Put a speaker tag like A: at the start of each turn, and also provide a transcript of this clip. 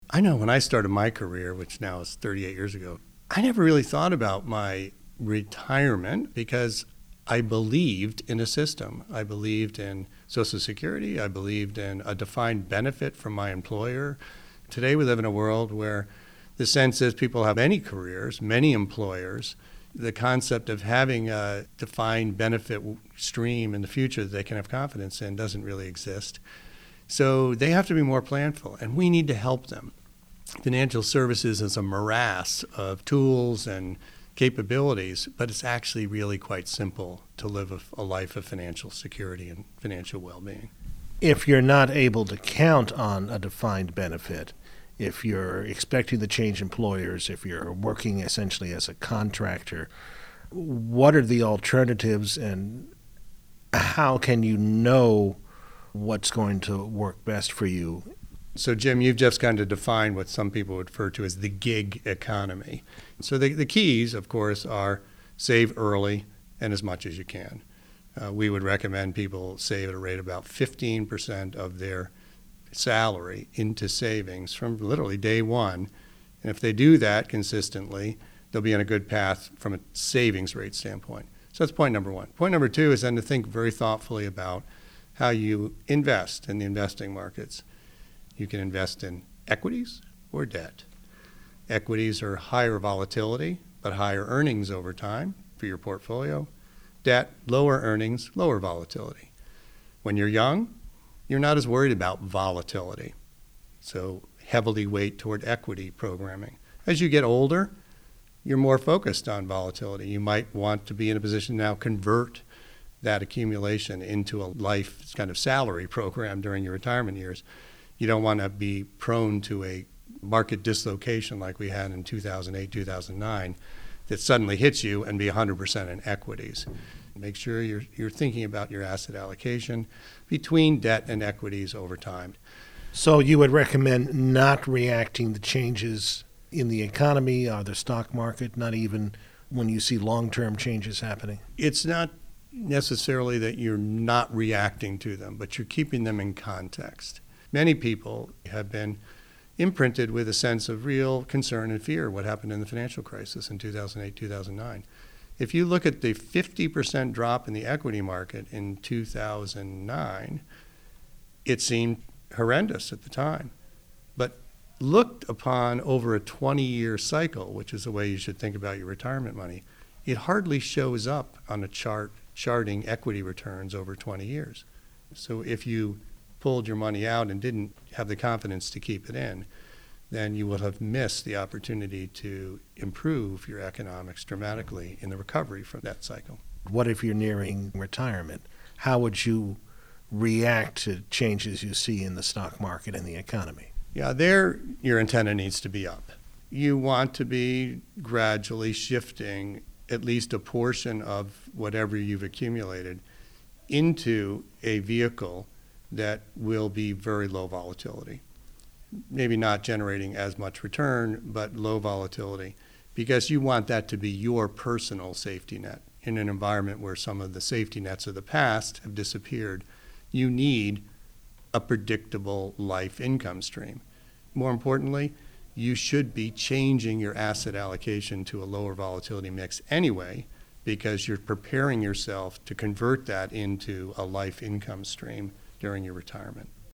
A: I know when I started my career, which now is 38 years ago, I never really thought about my retirement because I believed in a system. I believed in Social Security. I believed in a defined benefit from my employer. Today we live in a world where the sense is people have many careers, many employers. The concept of having a defined benefit stream in the future that they can have confidence in doesn't really exist. So they have to be more planful, and we need to help them. Financial services is a morass of tools and capabilities, but it's actually really quite simple to live a life of financial security and financial well-being.
B: If you're not able to count on a defined benefit, if you're expecting to change employers, if you're working essentially as a contractor, what are the alternatives and how can you know what's going to work best for you?
A: So, Jim, you've just kind of defined what some people would refer to as the gig economy. So the keys, of course, are save early and as much as you can. We would recommend people save at a rate of about 15% of their salary into savings from literally day one. And if they do that consistently, they'll be on a good path from a savings rate standpoint. So that's point number one. Point number two is then to think very thoughtfully about how you invest in the investing markets. You can invest in equities or debt. Equities are higher volatility, but higher earnings over time for your portfolio. Debt, lower earnings, lower volatility. When you're young, you're not as worried about volatility. So heavily weight toward equity programming. As you get older, you're more focused on volatility. You might want to be in a position now convert that accumulation into a life kind of salary program during your retirement years. You don't want to be prone to a market dislocation like we had in 2008, 2009 that suddenly hits you and be 100% in equities. Make sure you're thinking about your asset allocation between debt and equities over time.
B: So you would recommend not reacting to changes in the economy or the stock market, not even when you see long-term changes happening?
A: It's not necessarily that you're not reacting to them, but you're keeping them in context. Many people have been imprinted with a sense of real concern and fear what happened in the financial crisis in 2008, 2009. If you look at the 50% drop in the equity market in 2009, it seemed horrendous at the time. But looked upon over a 20-year cycle, which is the way you should think about your retirement money, it hardly shows up on a chart charting equity returns over 20 years. So if you pulled your money out and didn't have the confidence to keep it in, then you will have missed the opportunity to improve your economics dramatically in the recovery from that cycle.
B: What if you're nearing retirement? How would you react to changes you see in the stock market and the economy?
A: Yeah, there your antenna needs to be up. You want to be gradually shifting at least a portion of whatever you've accumulated into a vehicle that will be very low volatility. Maybe not generating as much return, but low volatility, because you want that to be your personal safety net. In an environment where some of the safety nets of the past have disappeared, you need a predictable life income stream. More importantly, you should be changing your asset allocation to a lower volatility mix anyway, because you're preparing yourself to convert that into a life income stream during your retirement.